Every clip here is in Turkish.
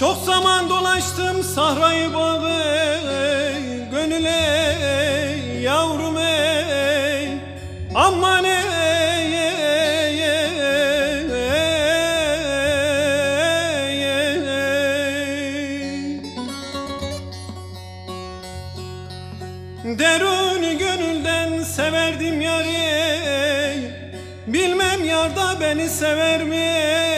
Çok zaman dolaştım sahrayı bağı, gönül ey yavrum ey, aman ey, derun gönülden severdim yari, bilmem yar da beni sever mi?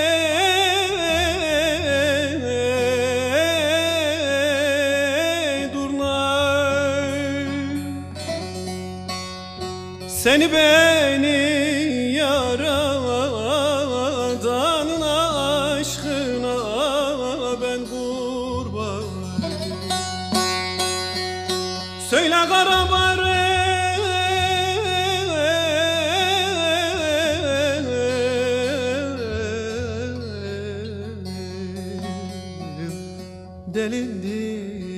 Seni beni yaradanın aşkına ben kurban. Söyle Karabarı, delindi.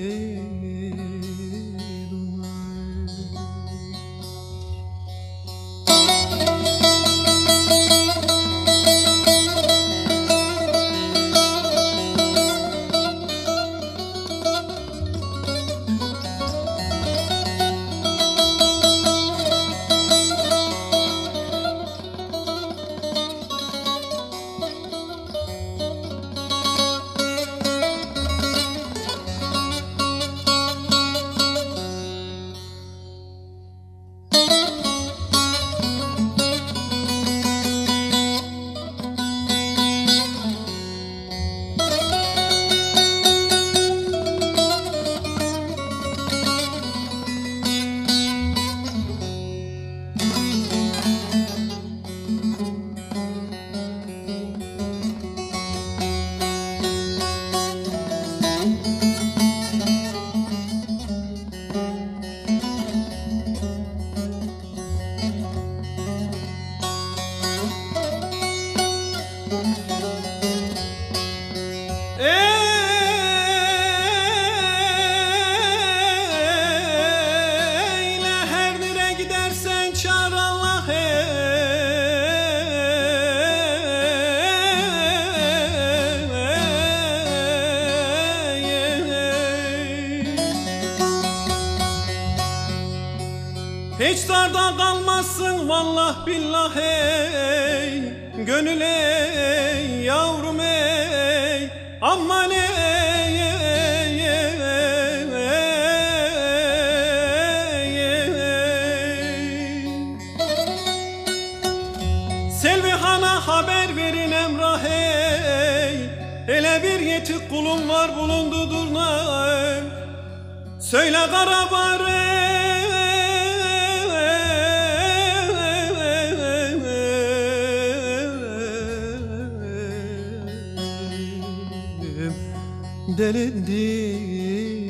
Eyle her nere gidersen çağır Allah hiç darda kalmazsın vallah billah ey, gönül ey yavrum ey, aman ey, Selvi Han'a haber verin Emrah ey, hele bir yetik kulum var bulundu Durnam. Söyle Karabarı, delindi.